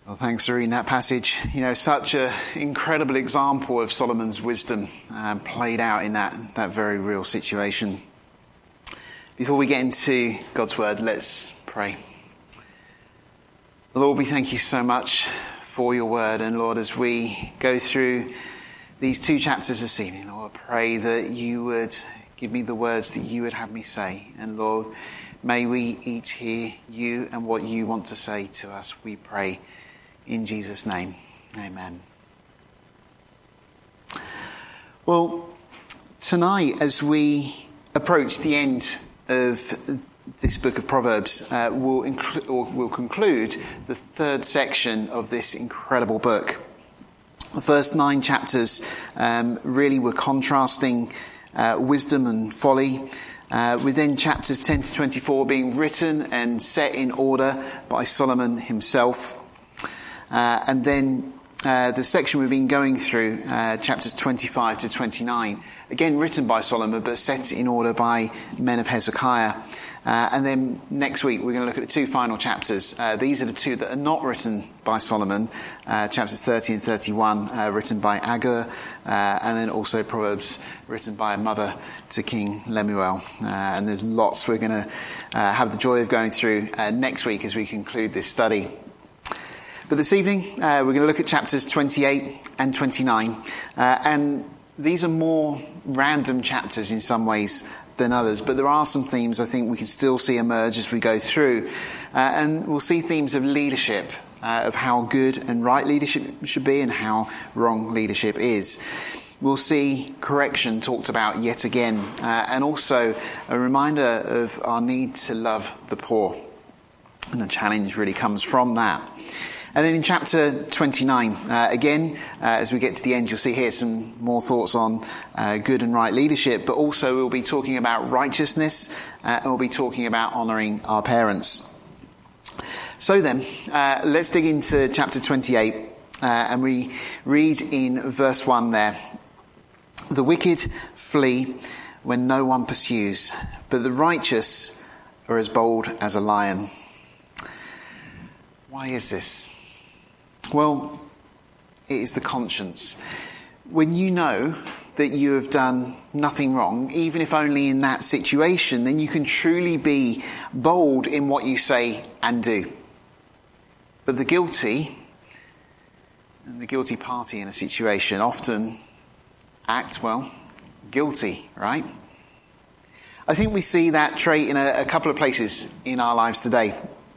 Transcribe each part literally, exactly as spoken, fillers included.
Well, thanks for reading that passage. You know, such an incredible example of Solomon's wisdom um, played out in that, that very real situation. Before we get into God's word, let's pray. Lord, we thank you so much for your word. And Lord, as we go through these two chapters this evening, Lord, I pray that you would give me the words that you would have me say. And Lord, may we each hear you and what you want to say to us, we pray. In Jesus' name, amen. Well, tonight, as we approach the end of this book of Proverbs, uh, we'll, inclu- or we'll conclude the third section of this incredible book. The first nine chapters um, really were contrasting uh, wisdom and folly. Uh, within chapters ten to twenty-four being written and set in order by Solomon himself. Uh, and then uh, the section we've been going through, uh, chapters twenty-five to twenty-nine, again written by Solomon, but set in order by men of Hezekiah. Uh, and then next week we're going to look at the two final chapters. Uh, these are the two that are not written by Solomon, uh, chapters thirty and thirty-one, uh, written by Agur, uh, and then also Proverbs written by a mother to King Lemuel. Uh, and there's lots we're going to uh, have the joy of going through uh, next week as we conclude this study. But this evening, uh, we're going to look at chapters twenty-eight and twenty-nine. Uh, and these are more random chapters in some ways than others. But there are some themes I think we can still see emerge as we go through. Uh, and we'll see themes of leadership, uh, of how good and right leadership should be and how wrong leadership is. We'll see correction talked about yet again. Uh, and also a reminder of our need to love the poor. And the challenge really comes from that. And then in chapter twenty-nine, uh, again, uh, as we get to the end, you'll see here some more thoughts on uh, good and right leadership, but also we'll be talking about righteousness, uh, and we'll be talking about honouring our parents. So then, uh, let's dig into chapter twenty-eight, uh, and we read in verse one there, "The wicked flee when no one pursues, but the righteous are as bold as a lion." Why is this? Well, it is the conscience. When you know that you have done nothing wrong, even if only in that situation, then you can truly be bold in what you say and do. But the guilty, and the guilty party in a situation often act, well, guilty, right? I think we see that trait in a, a couple of places in our lives today.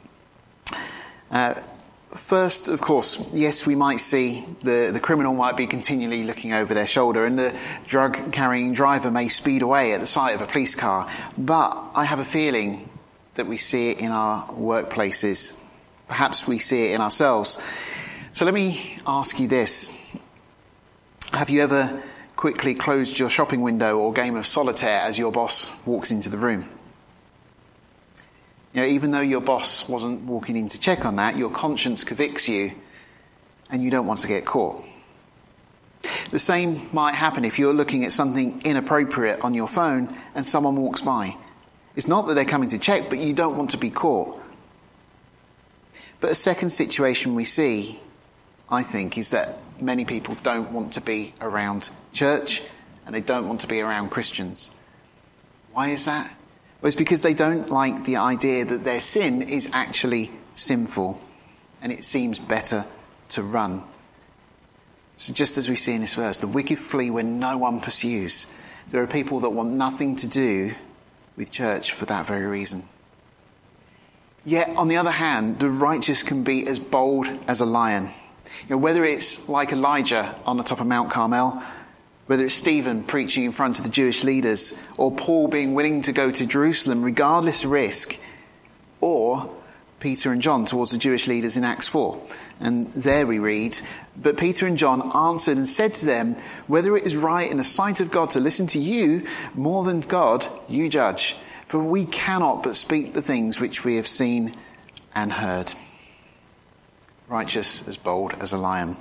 Uh, First, of course, yes, we might see the, the criminal might be continually looking over their shoulder and the drug-carrying driver may speed away at the sight of a police car. But I have a feeling that we see it in our workplaces. Perhaps we see it in ourselves. So let me ask you this. Have you ever quickly closed your shopping window or game of solitaire as your boss walks into the room? You know, even though your boss wasn't walking in to check on that, your conscience convicts you and you don't want to get caught. The same might happen if you're looking at something inappropriate on your phone and someone walks by. It's not that they're coming to check, but you don't want to be caught. But a second situation we see, I think, is that many people don't want to be around church and they don't want to be around Christians. Why is that? Well, it's because they don't like the idea that their sin is actually sinful and it seems better to run. So just as we see in this verse, the wicked flee when no one pursues. There are people that want nothing to do with church for that very reason. Yet, on the other hand, the righteous can be as bold as a lion. You know, whether it's like Elijah on the top of Mount Carmel, whether it's Stephen preaching in front of the Jewish leaders, or Paul being willing to go to Jerusalem regardless of risk, or Peter and John towards the Jewish leaders in Acts four. And there we read, "But Peter and John answered and said to them, whether it is right in the sight of God to listen to you more than God, you judge. For we cannot but speak the things which we have seen and heard." Righteous as bold as a lion.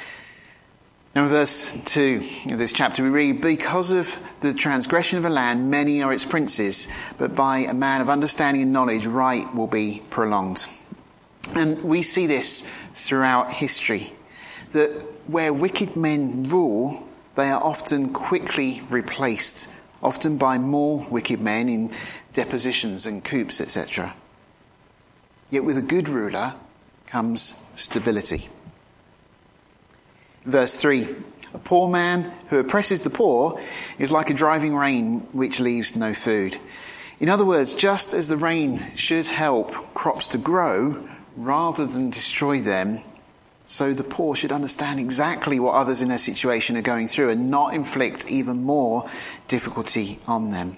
Now in verse two of this chapter we read, "Because of the transgression of a land, many are its princes, but by a man of understanding and knowledge, right will be prolonged." And we see this throughout history, that where wicked men rule, they are often quickly replaced, often by more wicked men in depositions and coups, et cetera. Yet with a good ruler comes stability. Verse three, a poor man who oppresses the poor is like a driving rain which leaves no food. In other words, just as the rain should help crops to grow rather than destroy them, so the poor should understand exactly what others in their situation are going through and not inflict even more difficulty on them.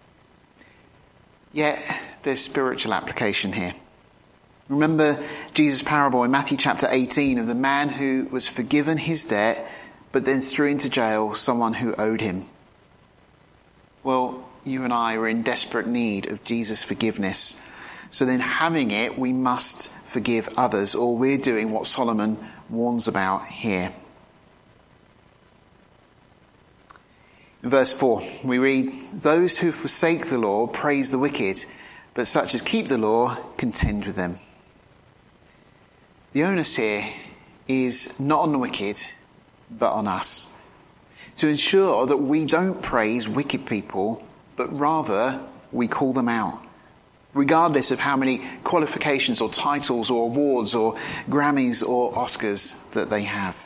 Yet there's spiritual application here. Remember Jesus' parable in Matthew chapter eighteen of the man who was forgiven his debt but then threw into jail someone who owed him. Well, you and I are in desperate need of Jesus' forgiveness. So then having it, we must forgive others, or we're doing what Solomon warns about here. In verse four, we read, "Those who forsake the law praise the wicked, but such as keep the law contend with them." The onus here is not on the wicked, but on us, to ensure that we don't praise wicked people, but rather we call them out, regardless of how many qualifications or titles or awards or Grammys or Oscars that they have.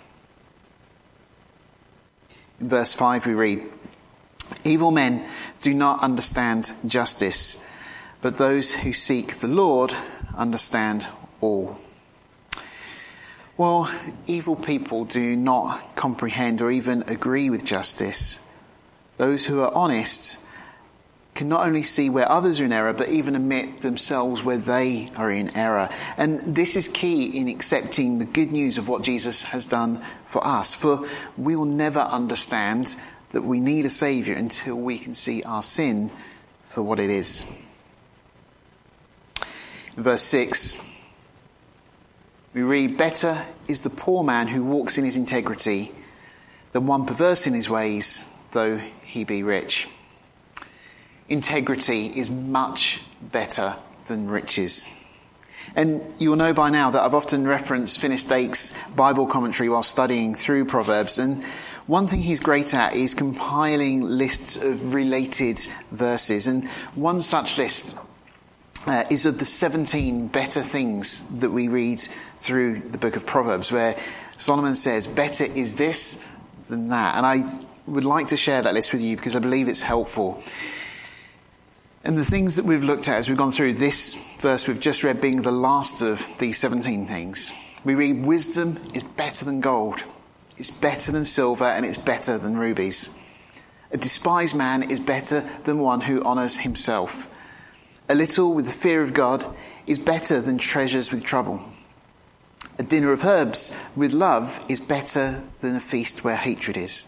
In verse five we read, "Evil men do not understand justice, but those who seek the Lord understand all." Well, evil people do not comprehend or even agree with justice. Those who are honest can not only see where others are in error, but even admit themselves where they are in error. And this is key in accepting the good news of what Jesus has done for us. For we will never understand that we need a saviour until we can see our sin for what it is. In verse six, we read, "Better is the poor man who walks in his integrity than one perverse in his ways, though he be rich." Integrity is much better than riches. And you'll know by now that I've often referenced Finis Dake's Bible commentary while studying through Proverbs. And one thing he's great at is compiling lists of related verses. And one such list uh, is of the seventeen better things that we read through the book of Proverbs, where Solomon says, better is this than that. And I would like to share that list with you because I believe it's helpful. And the things that we've looked at as we've gone through this verse we've just read being the last of these seventeen things. We read, wisdom is better than gold. It's better than silver and it's better than rubies. A despised man is better than one who honours himself. A little with the fear of God is better than treasures with trouble. A dinner of herbs with love is better than a feast where hatred is.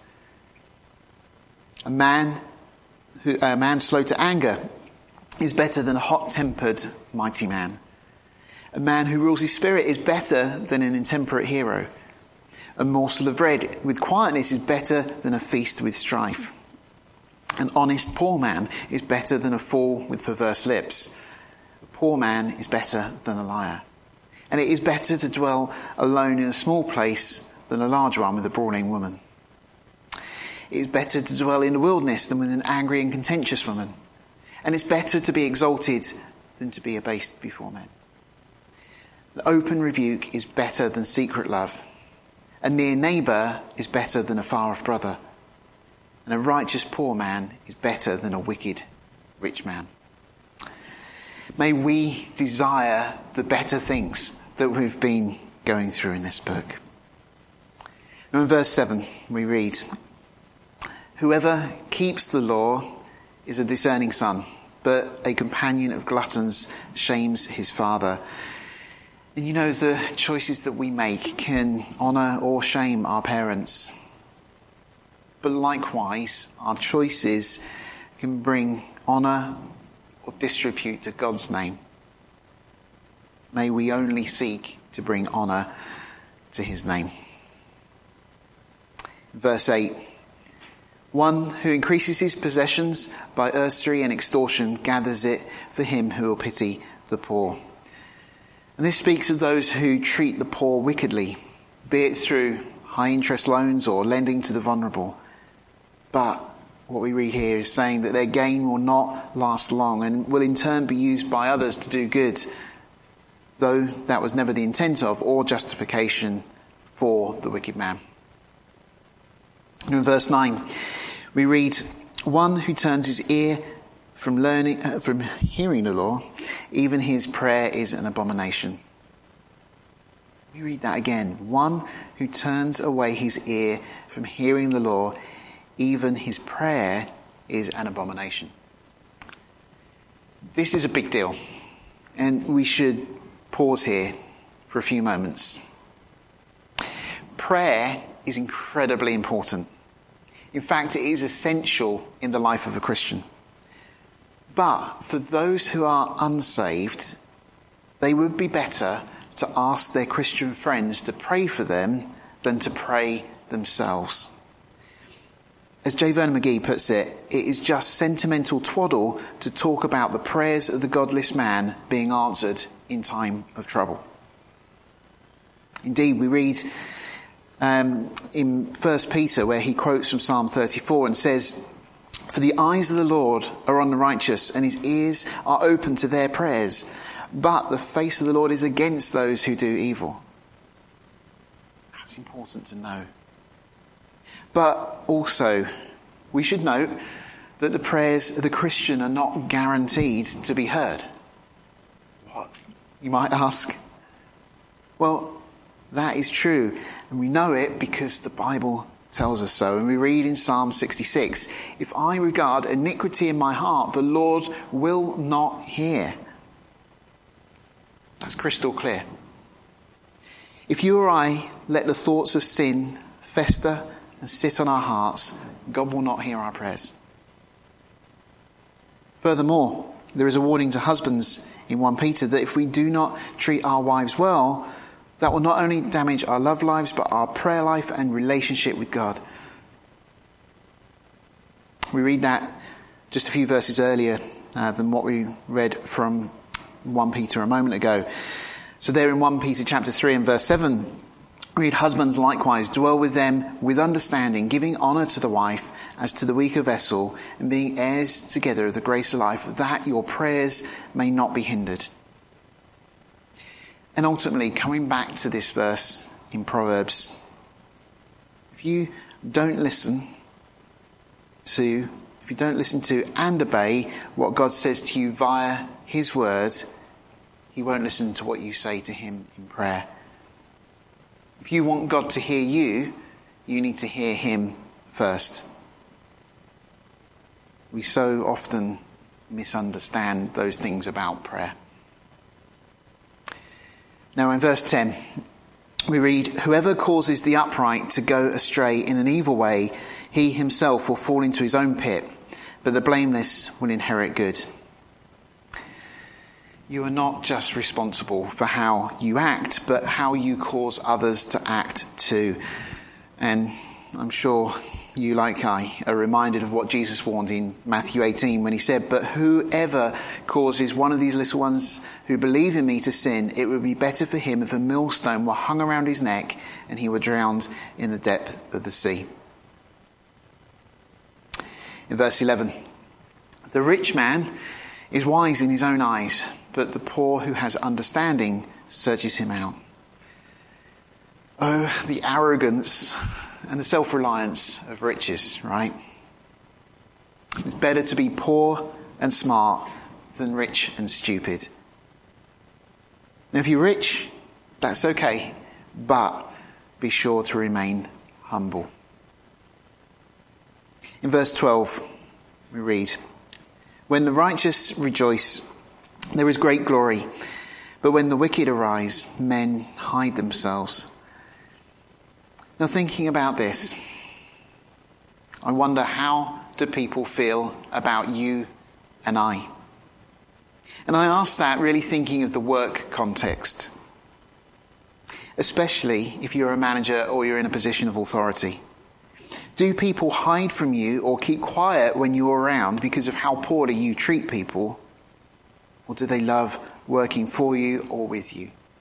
A man who, a man slow to anger is better than a hot-tempered mighty man. A man who rules his spirit is better than an intemperate hero. A morsel of bread with quietness is better than a feast with strife. An honest poor man is better than a fool with perverse lips. A poor man is better than a liar. And it is better to dwell alone in a small place than a large one with a brawling woman. It is better to dwell in the wilderness than with an angry and contentious woman. And it's better to be exalted than to be abased before men. The open rebuke is better than secret love. A near neighbour is better than a far-off brother. And a righteous poor man is better than a wicked rich man. May we desire the better things that we've been going through in this book. Now in verse seven we read, "Whoever keeps the law is a discerning son, but a companion of gluttons shames his father." And you know, the choices that we make can honour or shame our parents. But likewise, our choices can bring honour or disrepute to God's name. May we only seek to bring honour to his name. Verse eight, "One who increases his possessions by usury and extortion gathers it for him who will pity the poor." And this speaks of those who treat the poor wickedly, be it through high interest loans or lending to the vulnerable. But what we read here is saying that their gain will not last long and will in turn be used by others to do good, though that was never the intent of or justification for the wicked man. And in verse nine, we read, one who turns his ear from learning, uh, from hearing the law, even his prayer is an abomination. We read that again. One who turns away his ear from hearing the law, even his prayer is an abomination. This is a big deal, and we should pause here for a few moments. Prayer is incredibly important. In fact, it is essential in the life of a Christian. But for those who are unsaved, they would be better to ask their Christian friends to pray for them than to pray themselves. As J. Vernon McGee puts it, it is just sentimental twaddle to talk about the prayers of the godless man being answered in time of trouble. Indeed, we read um, in First Peter where he quotes from Psalm thirty-four and says, "For the eyes of the Lord are on the righteous, and his ears are open to their prayers. But the face of the Lord is against those who do evil." That's important to know. But also, we should note that the prayers of the Christian are not guaranteed to be heard. What? You might ask. Well, that is true, and we know it because the Bible tells us so. And we read in Psalm sixty-six, "If I regard iniquity in my heart, the Lord will not hear." That's crystal clear. If you or I let the thoughts of sin fester and sit on our hearts, God will not hear our prayers. Furthermore, there is a warning to husbands in First Peter that if we do not treat our wives well, that will not only damage our love lives, but our prayer life and relationship with God. We read that just a few verses earlier uh, than what we read from First Peter a moment ago. So there in First Peter chapter three and verse seven, we read, "Husbands likewise dwell with them with understanding, giving honour to the wife as to the weaker vessel, and being heirs together of the grace of life, that your prayers may not be hindered." And ultimately, coming back to this verse in Proverbs, if you don't listen to, if you don't listen to and obey what God says to you via his word, he won't listen to what you say to him in prayer. If you want God to hear you, you need to hear him first. We so often misunderstand those things about prayer. Now in verse ten, we read, "Whoever causes the upright to go astray in an evil way, he himself will fall into his own pit, but the blameless will inherit good." You are not just responsible for how you act, but how you cause others to act too. And I'm sure you, like I, are reminded of what Jesus warned in Matthew eighteen when he said, "But whoever causes one of these little ones who believe in me to sin, it would be better for him if a millstone were hung around his neck and he were drowned in the depth of the sea." In verse eleven, "The rich man is wise in his own eyes, but the poor who has understanding searches him out." Oh, the arrogance and the self-reliance of riches, right? It's better to be poor and smart than rich and stupid. Now, if you're rich, that's okay, but be sure to remain humble. In verse twelve, we read, "When the righteous rejoice, there is great glory, but when the wicked arise, men hide themselves." Now, thinking about this, I wonder, how do people feel about you and I? And I ask that really thinking of the work context, especially if you're a manager or you're in a position of authority. Do people hide from you or keep quiet when you're around because of how poorly you treat people? Or do they love working for you or with you?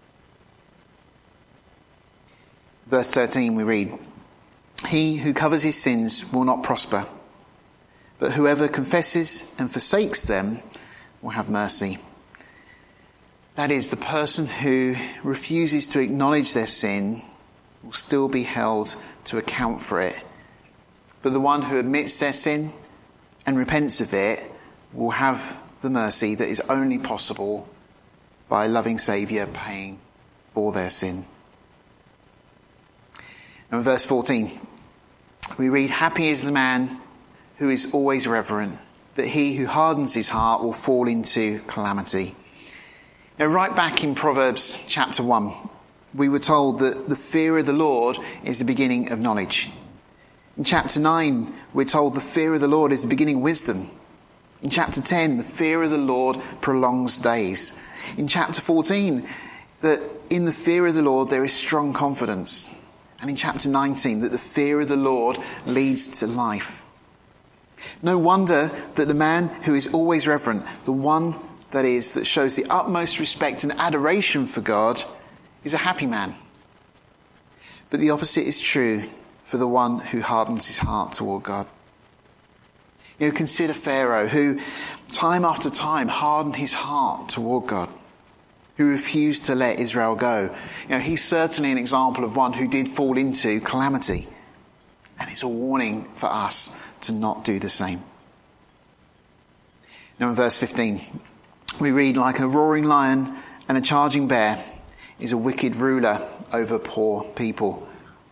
Verse thirteen we read, "He who covers his sins will not prosper, but whoever confesses and forsakes them will have mercy." That is, the person who refuses to acknowledge their sin will still be held to account for it. But the one who admits their sin and repents of it will have the mercy that is only possible by a loving Saviour paying for their sin. Now in verse fourteen, we read, "Happy is the man who is always reverent, but he who hardens his heart will fall into calamity." Now right back in Proverbs chapter one, we were told that the fear of the Lord is the beginning of knowledge. In chapter nine, we're told the fear of the Lord is the beginning of wisdom. In chapter ten, the fear of the Lord prolongs days. In chapter fourteen, that in the fear of the Lord there is strong confidence. And in chapter nineteen, that the fear of the Lord leads to life. No wonder that the man who is always reverent, the one that is, that shows the utmost respect and adoration for God, is a happy man. But the opposite is true for the one who hardens his heart toward God. You know, consider Pharaoh, who time after time hardened his heart toward God, who refused to let Israel go. You know, he's certainly an example of one who did fall into calamity. And it's a warning for us to not do the same. Now in verse fifteen, we read, "Like a roaring lion and a charging bear is a wicked ruler over poor people."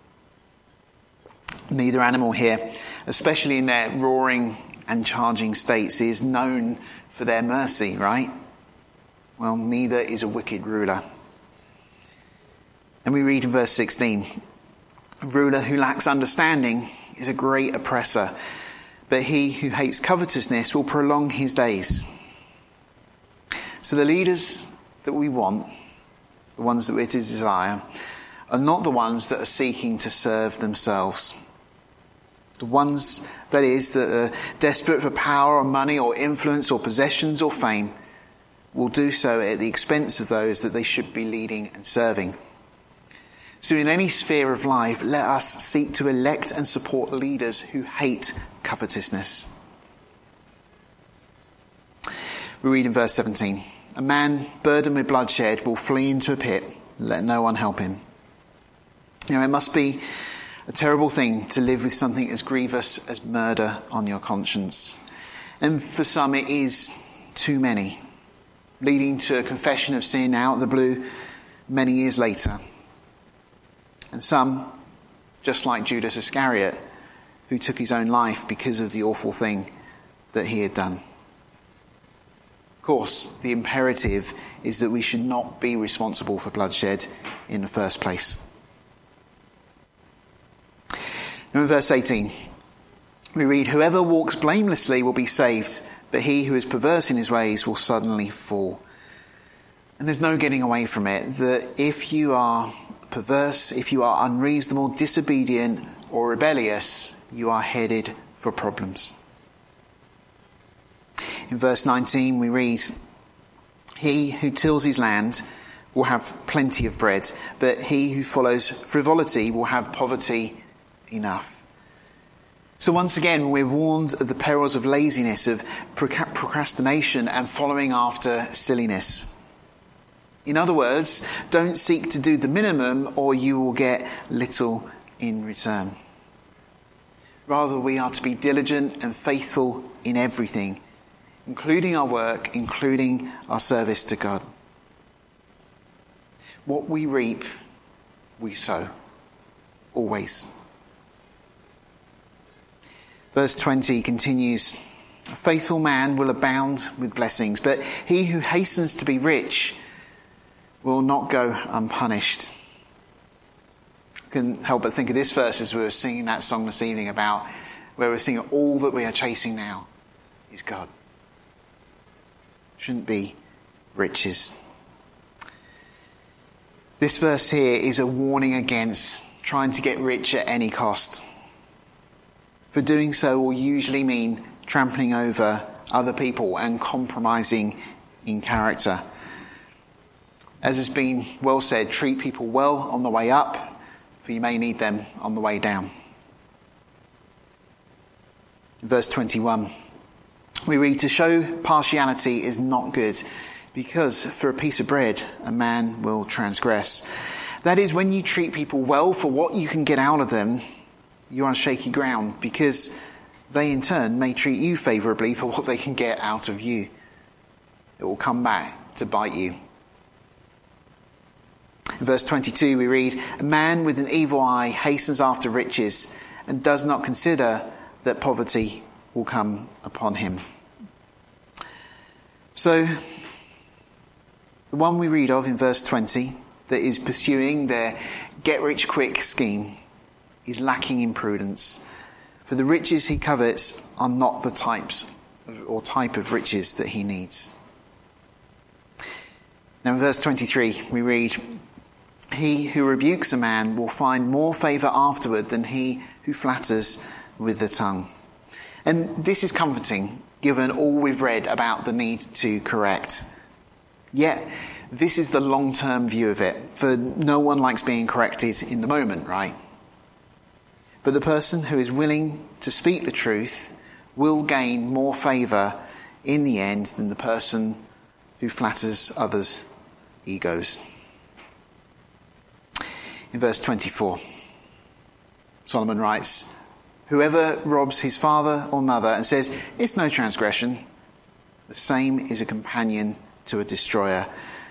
Neither animal here, especially in their roaring and charging states, is known for their mercy, right? Well, neither is a wicked ruler. And we read in verse sixteen, "A ruler who lacks understanding is a great oppressor, but he who hates covetousness will prolong his days." So the leaders that we want, the ones that we desire, are not the ones that are seeking to serve themselves. The ones, that is, that are desperate for power or money or influence or possessions or fame, will do so at the expense of those that they should be leading and serving. So in any sphere of life, let us seek to elect and support leaders who hate covetousness. We read in verse seventeen, "A man burdened with bloodshed will flee into a pit, let no one help him." You know, it must be a terrible thing to live with something as grievous as murder on your conscience. And for some it is too many, leading to a confession of sin out of the blue many years later. And some, just like Judas Iscariot, who took his own life because of the awful thing that he had done. Of course, the imperative is that we should not be responsible for bloodshed in the first place. Now in verse eighteen, we read, "Whoever walks blamelessly will be saved, but he who is perverse in his ways will suddenly fall." And there's no getting away from it, that if you are perverse, if you are unreasonable, disobedient, or rebellious, you are headed for problems. In verse nineteen we read, "He who tills his land will have plenty of bread, but he who follows frivolity will have poverty enough." So once again, we're warned of the perils of laziness, of procrastination, and following after silliness. In other words, don't seek to do the minimum or you will get little in return. Rather, we are to be diligent and faithful in everything, including our work, including our service to God. What we reap, we sow. Always. Verse twenty continues, "A faithful man will abound with blessings, but he who hastens to be rich will not go unpunished." I couldn't help but think of this verse as we were singing that song this evening about where we're singing, "All that we are chasing now is God." Shouldn't be riches. This verse here is a warning against trying to get rich at any cost. For doing so will usually mean trampling over other people and compromising in character. As has been well said, treat people well on the way up, for you may need them on the way down. Verse twenty-one, we read, to show partiality is not good, because for a piece of bread a man will transgress. That is, when you treat people well for what you can get out of them, you're on shaky ground, because they in turn may treat you favourably for what they can get out of you. It will come back to bite you. In verse twenty-two we read, a man with an evil eye hastens after riches and does not consider that poverty will come upon him. So, the one we read of in verse twenty that is pursuing their get-rich-quick scheme is lacking in prudence. For the riches he covets are not the types or type of riches that he needs. Now in verse twenty-three we read, he who rebukes a man will find more favour afterward than he who flatters with the tongue. And this is comforting, given all we've read about the need to correct. Yet, this is the long-term view of it, for no one likes being corrected in the moment, right? But the person who is willing to speak the truth will gain more favour in the end than the person who flatters others' egos. In verse twenty-four, Solomon writes, whoever robs his father or mother and says, it's no transgression, the same is a companion to a destroyer.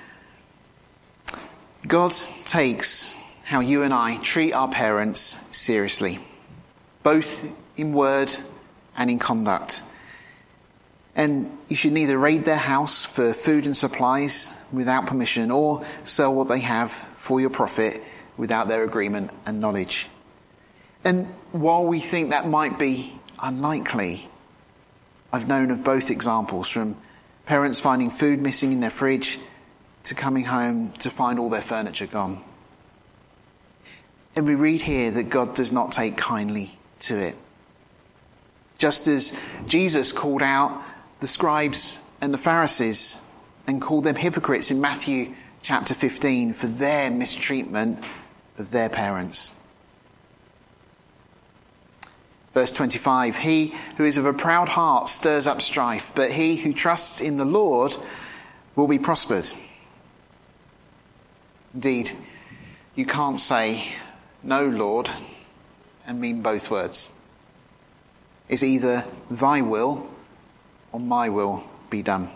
God takes how you and I treat our parents seriously, both in word and in conduct. And you should neither raid their house for food and supplies without permission or sell what they have for your profit without their agreement and knowledge. And while we think that might be unlikely, I've known of both examples, from parents finding food missing in their fridge to coming home to find all their furniture gone. And we read here that God does not take kindly to it. Just as Jesus called out the scribes and the Pharisees and called them hypocrites in Matthew chapter fifteen for their mistreatment of their parents. Verse twenty-five, he who is of a proud heart stirs up strife, but he who trusts in the Lord will be prospered. Indeed, you can't say, no, Lord, and mean both words. It's either thy will or my will be done.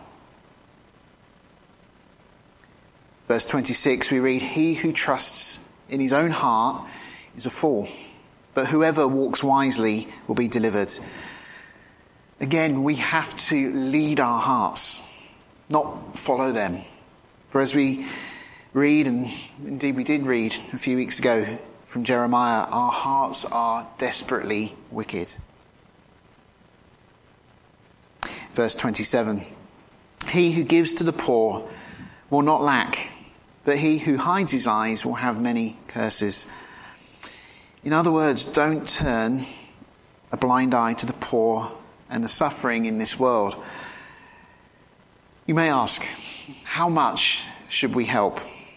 Verse twenty-six, we read, he who trusts in his own heart is a fool, but whoever walks wisely will be delivered. Again, we have to lead our hearts, not follow them. For as we read, and indeed we did read a few weeks ago from Jeremiah, our hearts are desperately wicked. Verse twenty-seven, he who gives to the poor will not lack, but he who hides his eyes will have many curses. In other words, don't turn a blind eye to the poor and the suffering in this world. You may ask, how much should we help?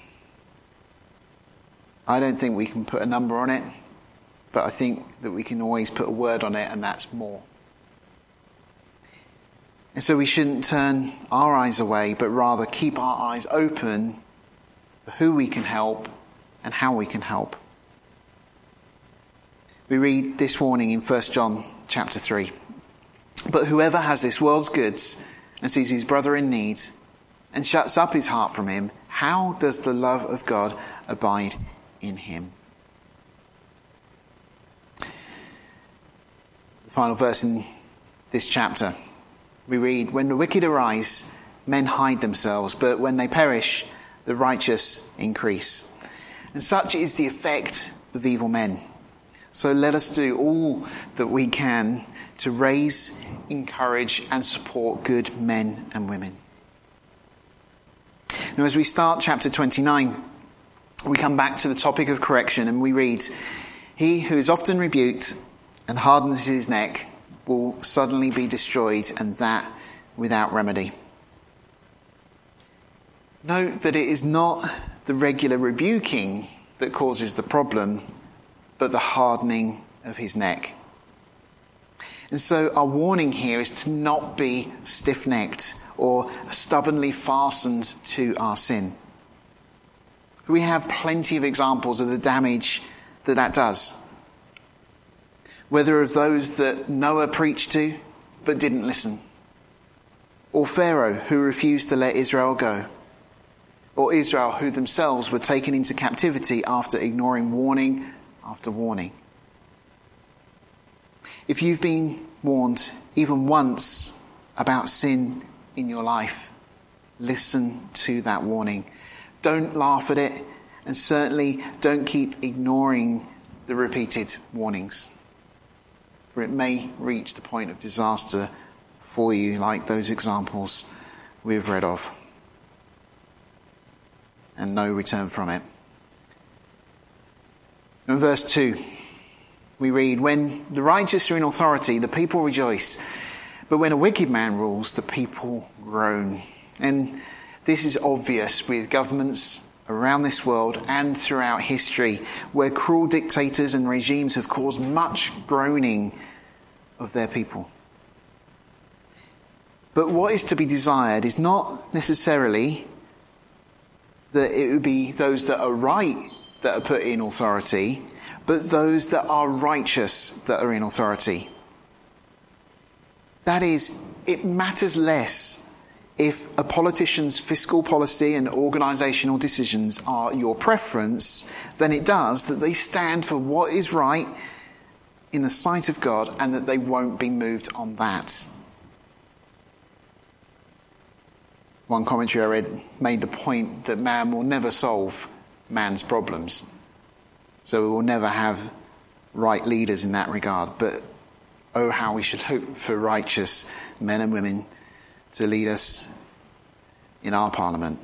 I don't think we can put a number on it, but I think that we can always put a word on it, and that's more. And so we shouldn't turn our eyes away, but rather keep our eyes open for who we can help and how we can help. We read this warning in First John chapter three. But whoever has this world's goods and sees his brother in need and shuts up his heart from him, how does the love of God abide in him? The final verse in this chapter, we read, when the wicked arise, men hide themselves, but when they perish, the righteous increase. And such is the effect of evil men. So let us do all that we can to raise, encourage, and support good men and women. Now, as we start chapter twenty-nine, we come back to the topic of correction, and we read, he who is often rebuked and hardens his neck will suddenly be destroyed, and that without remedy. Note that it is not the regular rebuking that causes the problem, but the hardening of his neck. And so our warning here is to not be stiff-necked or stubbornly fastened to our sin. We have plenty of examples of the damage that that does. Whether of those that Noah preached to but didn't listen, or Pharaoh who refused to let Israel go, or Israel who themselves were taken into captivity after ignoring warning after warning. If you've been warned even once about sin in your life, listen to that warning. Don't laugh at it, and certainly don't keep ignoring the repeated warnings, for it may reach the point of disaster for you, like those examples we've read of, and no return from it. In verse two, we read, "When the righteous are in authority, the people rejoice. But when a wicked man rules, the people groan." And this is obvious with governments around this world and throughout history, where cruel dictators and regimes have caused much groaning of their people. But what is to be desired is not necessarily that it would be those that are right that are put in authority, but those that are righteous that are in authority. That is, it matters less if a politician's fiscal policy and organisational decisions are your preference than it does that they stand for what is right in the sight of God and that they won't be moved on that. One commentary I read made the point that man will never solve man's problems. So we will never have right leaders in that regard. But oh, how we should hope for righteous men and women to lead us in our parliament.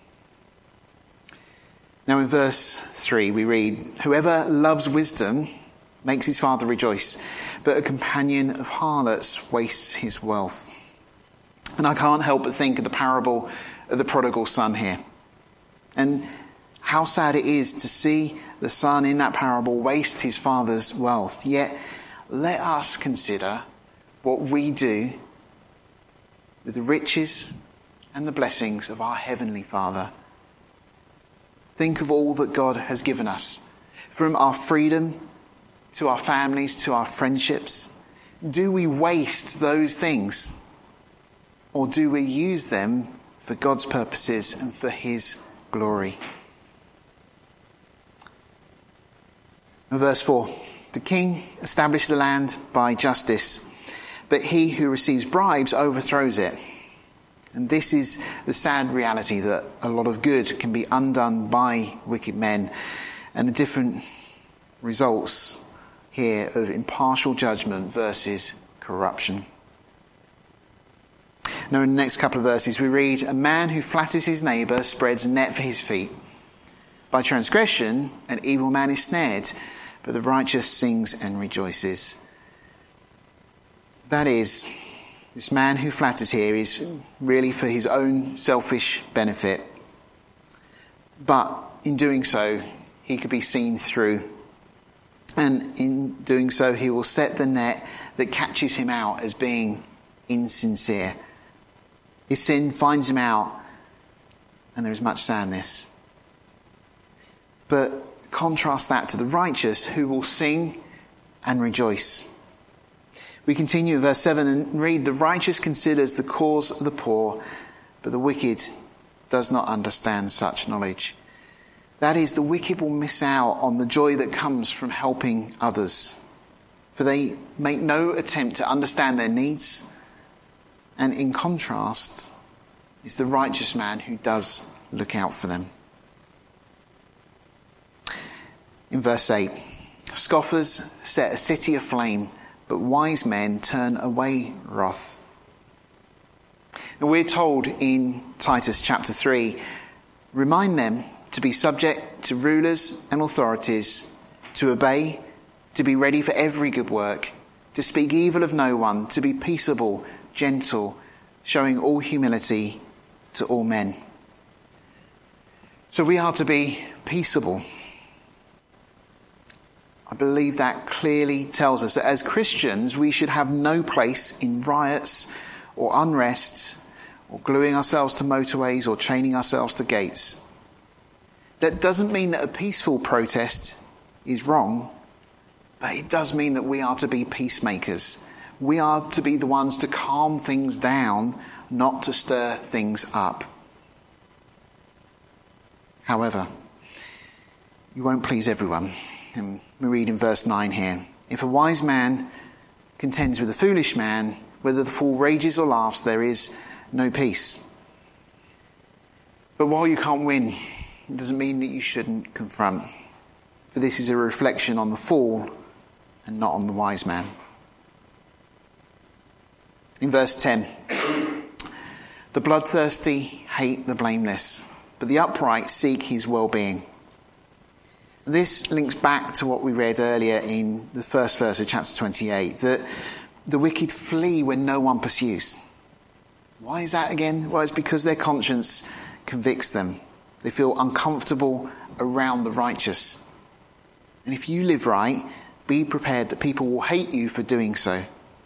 Now in verse three we read, "Whoever loves wisdom makes his father rejoice, but a companion of harlots wastes his wealth." And I can't help but think of the parable of the prodigal son here. And how sad it is to see the son in that parable waste his father's wealth. Yet let us consider what we do with the riches and the blessings of our Heavenly Father. Think of all that God has given us, from our freedom to our families to our friendships. Do we waste those things? Or do we use them for God's purposes and for His glory? In verse four, "The king established the land by justice, but he who receives bribes overthrows it." And this is the sad reality, that a lot of good can be undone by wicked men, and the different results here of impartial judgment versus corruption. Now in the next couple of verses we read, "A man who flatters his neighbour spreads a net for his feet. By transgression an evil man is snared, but the righteous sings and rejoices." That is, this man who flatters here is really for his own selfish benefit. But in doing so, he could be seen through. And in doing so, he will set the net that catches him out as being insincere. His sin finds him out, and there is much sadness. But contrast that to the righteous, who will sing and rejoice. We continue in verse seven and read, "The righteous considers the cause of the poor, but the wicked does not understand such knowledge." That is, the wicked will miss out on the joy that comes from helping others, for they make no attempt to understand their needs. And in contrast, it's the righteous man who does look out for them. In verse eight, "Scoffers set a city aflame, but wise men turn away wrath." And we're told in Titus chapter three, "Remind them to be subject to rulers and authorities, to obey, to be ready for every good work, to speak evil of no one, to be peaceable, gentle, showing all humility to all men." So we are to be peaceable. I believe that clearly tells us that as Christians, we should have no place in riots or unrest or gluing ourselves to motorways or chaining ourselves to gates. That doesn't mean that a peaceful protest is wrong, but it does mean that we are to be peacemakers. We are to be the ones to calm things down, not to stir things up. However, you won't please everyone. And we read in verse nine here, if a wise man contends with a foolish man, whether the fool rages or laughs, there is no peace. But while you can't win, it doesn't mean that you shouldn't confront. For this is a reflection on the fool and not on the wise man. In verse ten, the bloodthirsty hate the blameless, but the upright seek his well-being. This links back to what we read earlier in the first verse of chapter twenty-eight, that the wicked flee when no one pursues. Why is that again? Well, it's because their conscience convicts them. They feel uncomfortable around the righteous. And if you live right, be prepared that people will hate you for doing so.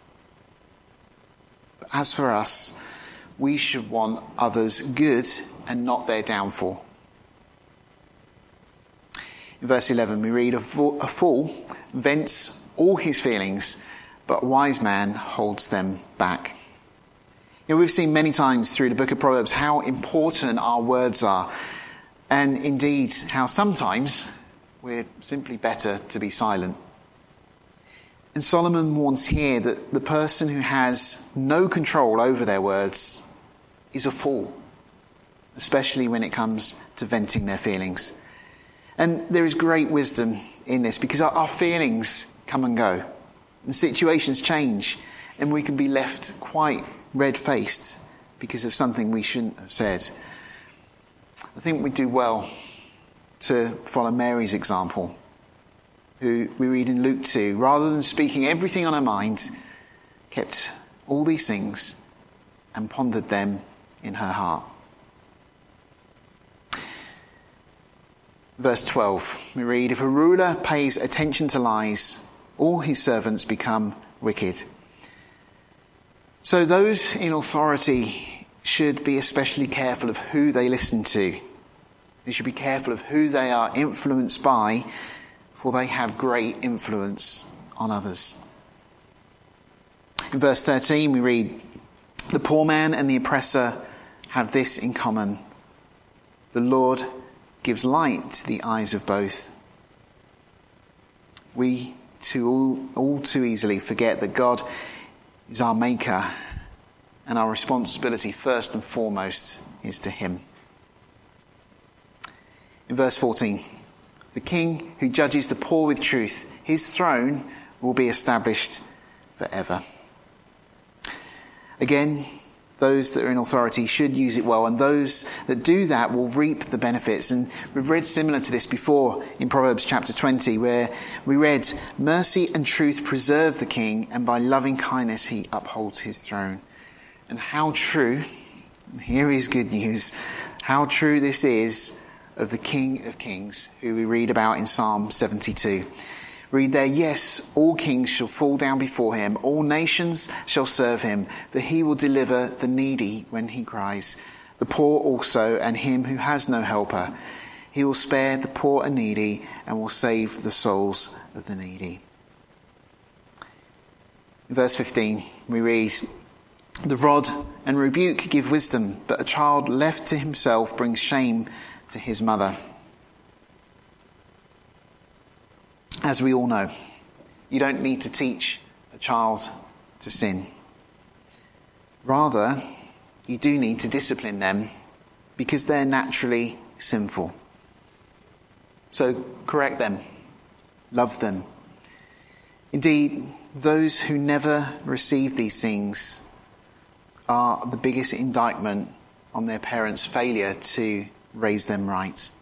But as for us, we should want others good and not their downfall. In verse eleven, we read, a fool vents all his feelings, but a wise man holds them back. You know, we've seen many times through the book of Proverbs how important our words are, and indeed how sometimes we're simply better to be silent. And Solomon warns here that the person who has no control over their words is a fool, especially when it comes to venting their feelings. And there is great wisdom in this because our, our feelings come and go and situations change and we can be left quite red-faced because of something we shouldn't have said. I think we do well to follow Mary's example, who we read in Luke two, rather than speaking everything on her mind, kept all these things and pondered them in her heart. Verse twelve, we read, if a ruler pays attention to lies, all his servants become wicked. So those in authority should be especially careful of who they listen to. They should be careful of who they are influenced by, for they have great influence on others. In verse thirteen we read, the poor man and the oppressor have this in common. The Lord gives light to the eyes of both. We too all, all too easily forget that God is our maker and our responsibility first and foremost is to him. In verse fourteen, the king who judges the poor with truth, his throne will be established forever. Again, those that are in authority should use it well, and those that do that will reap the benefits. And we've read similar to this before in Proverbs chapter twenty, where we read, mercy and truth preserve the king, and by loving kindness he upholds his throne. And how true, and here is good news, how true this is of the King of Kings, who we read about in Psalm seventy-two. Read there, yes, all kings shall fall down before him, all nations shall serve him, for he will deliver the needy when he cries, the poor also, and him who has no helper. He will spare the poor and needy, and will save the souls of the needy. In verse fifteen, we read, the rod and rebuke give wisdom, but a child left to himself brings shame to his mother. As we all know, you don't need to teach a child to sin. Rather, you do need to discipline them because they're naturally sinful. So correct them, love them. Indeed, those who never receive these things are the biggest indictment on their parents' failure to raise them right.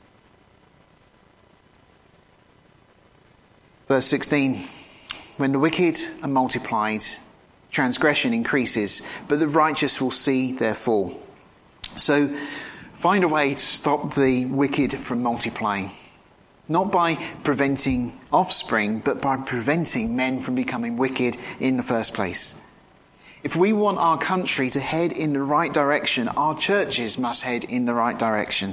Verse sixteen, when the wicked are multiplied, transgression increases, but the righteous will see their fall. So find a way to stop the wicked from multiplying. not by preventing offspring, but by preventing men from becoming wicked in the first place. If we want our country to head in the right direction, our churches must head in the right direction.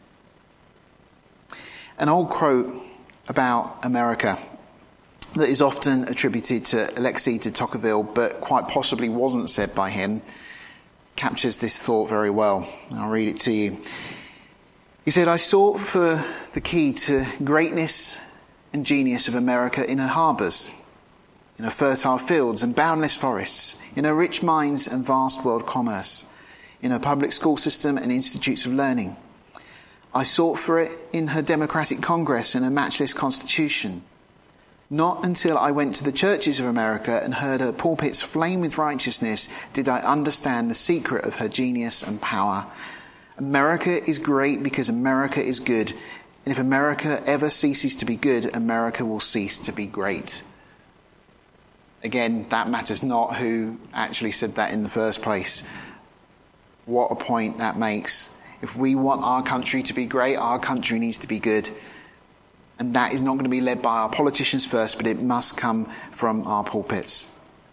An old quote about America that is often attributed to Alexis de Tocqueville, but quite possibly wasn't said by him, captures this thought very well. I'll read it to you. He said, "I sought for the key to greatness and genius of America in her harbours, in her fertile fields and boundless forests, in her rich mines and vast world commerce, in her public school system and institutes of learning. I sought for it in her democratic Congress and her matchless constitution. Not until I went to the churches of America and heard her pulpits flame with righteousness did I understand the secret of her genius and power. America is great because America is good. And if America ever ceases to be good, America will cease to be great." Again, that matters not who actually said that in the first place. What a point that makes. If we want our country to be great, our country needs to be good. And that is not going to be led by our politicians first, but it must come from our pulpits.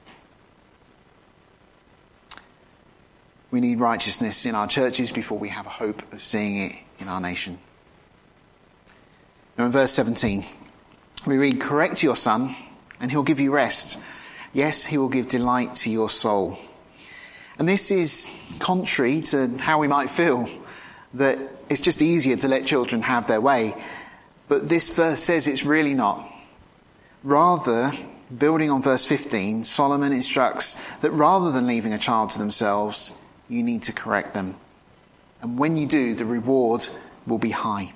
We need righteousness in our churches before we have a hope of seeing it in our nation. Now in verse seventeen, we read, "Correct your son, and he'll give you rest. Yes, he will give delight to your soul." And this is contrary to how we might feel, that it's just easier to let children have their way. But this verse says it's really not. Rather, building on verse fifteen, Solomon instructs that rather than leaving a child to themselves, you need to correct them. And when you do, the reward will be high.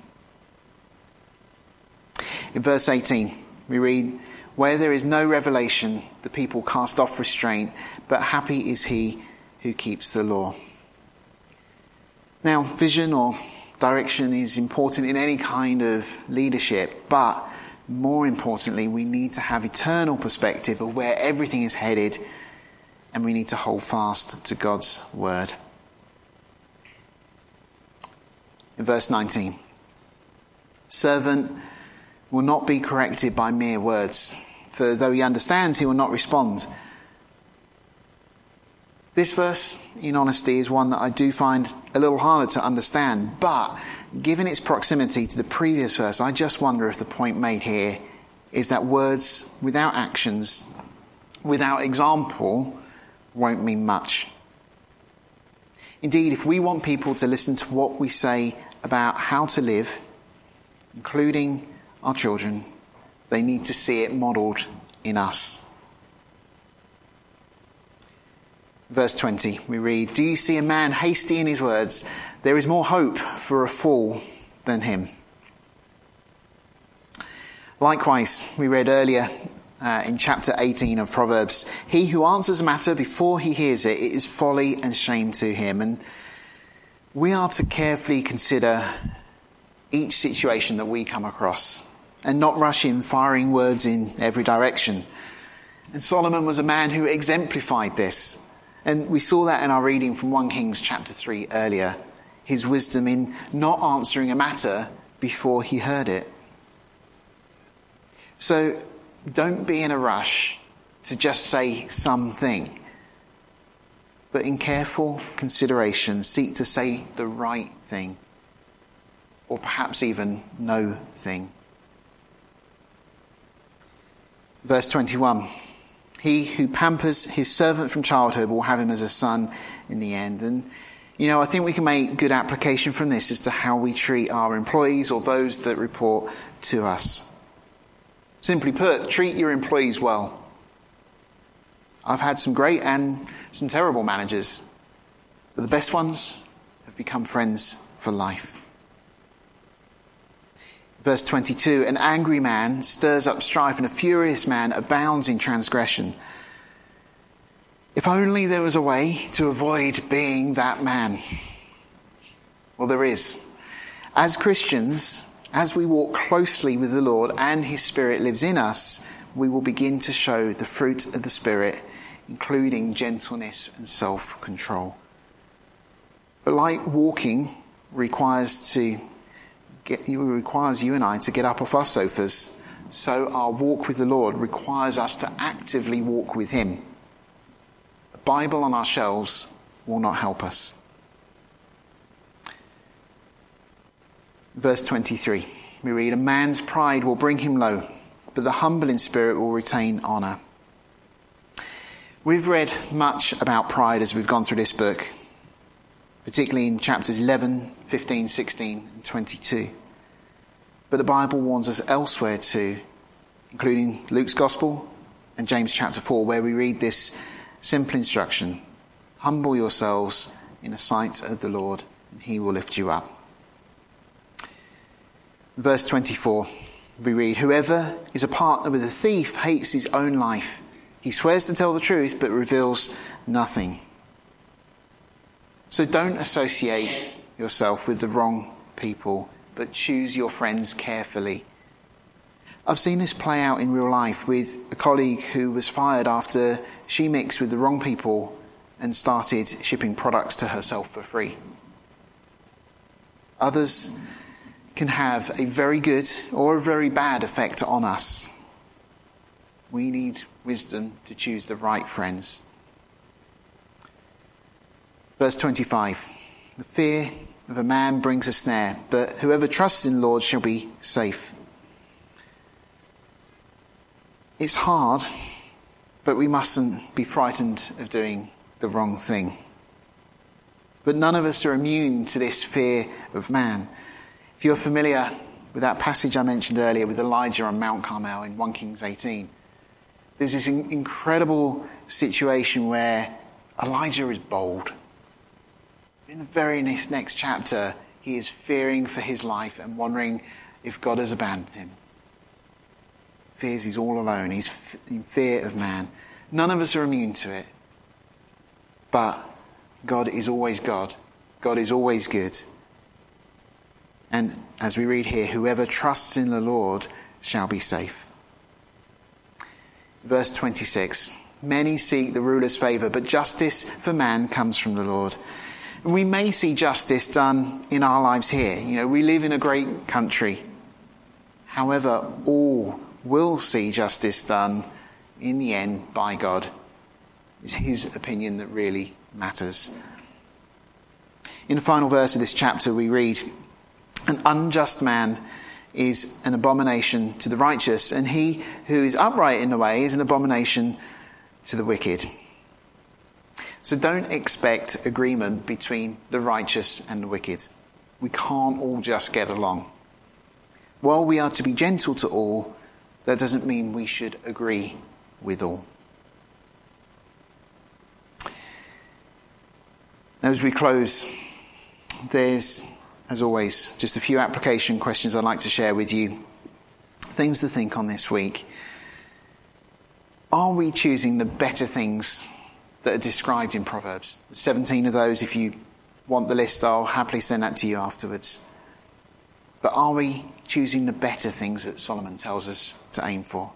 In verse eighteen, we read, "Where there is no revelation, the people cast off restraint, but happy is he who keeps the law." Now, vision or direction is important in any kind of leadership, but more importantly, we need to have eternal perspective of where everything is headed, and we need to hold fast to God's word. In verse nineteen, "Servant will not be corrected by mere words, for though he understands, he will not respond." This verse, in honesty, is one that I do find a little harder to understand, but given its proximity to the previous verse, I just wonder if the point made here is that words without actions, without example, won't mean much. Indeed, if we want people to listen to what we say about how to live, including our children, they need to see it modelled in us. Verse twenty, we read, "Do you see a man hasty in his words? There is more hope for a fool than him." Likewise, we read earlier uh, in chapter eighteen of Proverbs, "He who answers a matter before he hears it, it is folly and shame to him." And we are to carefully consider each situation that we come across and not rush in firing words in every direction. And Solomon was a man who exemplified this. And we saw that in our reading from First Kings chapter three earlier. His wisdom in not answering a matter before he heard it. So don't be in a rush to just say something. But in careful consideration, seek to say the right thing. Or perhaps even no thing. Verse twenty-one. "He who pampers his servant from childhood will have him as a son in the end." And, you know, I think we can make good application from this as to how we treat our employees or those that report to us. Simply put, treat your employees well. I've had some great and some terrible managers, but the best ones have become friends for life. Verse twenty-two, "An angry man stirs up strife, and a furious man abounds in transgression." If only there was a way to avoid being that man. Well, there is. As Christians, as we walk closely with the Lord and his Spirit lives in us, we will begin to show the fruit of the Spirit, including gentleness and self-control. But like walking requires to get, it requires you and I to get up off our sofas. So our walk with the Lord requires us to actively walk with him. A Bible on our shelves will not help us. Verse twenty-three, we read, "A man's pride will bring him low, but the humble in spirit will retain honour." We've read much about pride as we've gone through this book, particularly in chapters eleven, fifteen, sixteen and twenty-two. But the Bible warns us elsewhere too, including Luke's Gospel and James chapter four, where we read this simple instruction: humble yourselves in the sight of the Lord, and he will lift you up. Verse twenty-four, we read, "Whoever is a partner with a thief hates his own life. He swears to tell the truth, but reveals nothing." So don't associate yourself with the wrong people, but choose your friends carefully. I've seen this play out in real life with a colleague who was fired after she mixed with the wrong people and started shipping products to herself for free. Others can have a very good or a very bad effect on us. We need wisdom to choose the right friends. Verse twenty-five, "The fear of a man brings a snare, but whoever trusts in the Lord shall be safe." It's hard, but we mustn't be frightened of doing the wrong thing. But none of us are immune to this fear of man. If you're familiar with that passage I mentioned earlier with Elijah on Mount Carmel in First Kings eighteen, there's this incredible situation where Elijah is bold. In the very next, next chapter, he is fearing for his life and wondering if God has abandoned him. Fears he's all alone. He's in fear of man. None of us are immune to it. But God is always God. God is always good. And as we read here, whoever trusts in the Lord shall be safe. Verse twenty-six, "Many seek the ruler's favour, but justice for man comes from the Lord." And we may see justice done in our lives here. You know, we live in a great country. However, all will see justice done in the end by God. It's his opinion that really matters. In the final verse of this chapter, we read, "An unjust man is an abomination to the righteous, and he who is upright in the way is an abomination to the wicked." So don't expect agreement between the righteous and the wicked. We can't all just get along. While we are to be gentle to all, that doesn't mean we should agree with all. As we close, there's, as always, just a few application questions I'd like to share with you. Things to think on this week. Are we choosing the better things that are described in Proverbs? seventeen of those. If you want the list, I'll happily send that to you afterwards. But are we choosing the better things that Solomon tells us to aim for?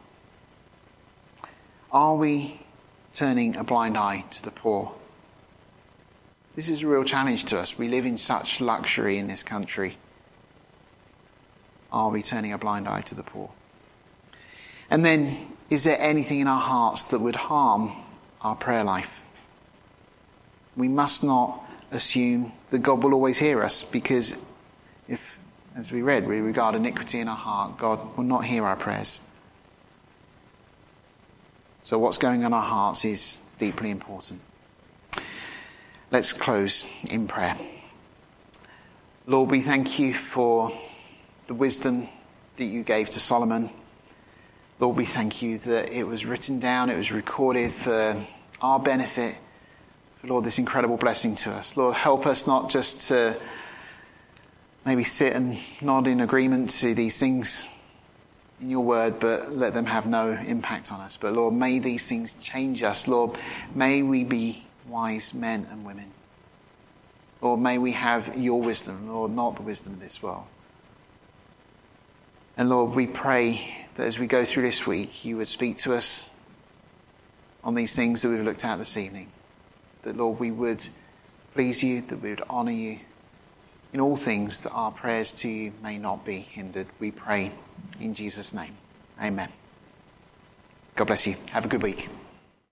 Are we turning a blind eye to the poor? This is a real challenge to us. We live in such luxury in this country. Are we turning a blind eye to the poor? And then, is there anything in our hearts that would harm our prayer life? We must not assume that God will always hear us, because if, as we read, we regard iniquity in our heart, God will not hear our prayers. So what's going on in our hearts is deeply important. Let's close in prayer. Lord, we thank you for the wisdom that you gave to Solomon. Lord, we thank you that it was written down, it was recorded for our benefit. Lord, this incredible blessing to us. Lord, help us not just to maybe sit and nod in agreement to these things in your word, but let them have no impact on us. But Lord, may these things change us. Lord, may we be wise men and women. Lord, may we have your wisdom, Lord, not the wisdom of this world. And Lord, we pray that as we go through this week, you would speak to us on these things that we've looked at this evening. That, Lord, we would please you, that we would honour you, in all things, that our prayers to you may not be hindered. We pray in Jesus' name. Amen. God bless you. Have a good week.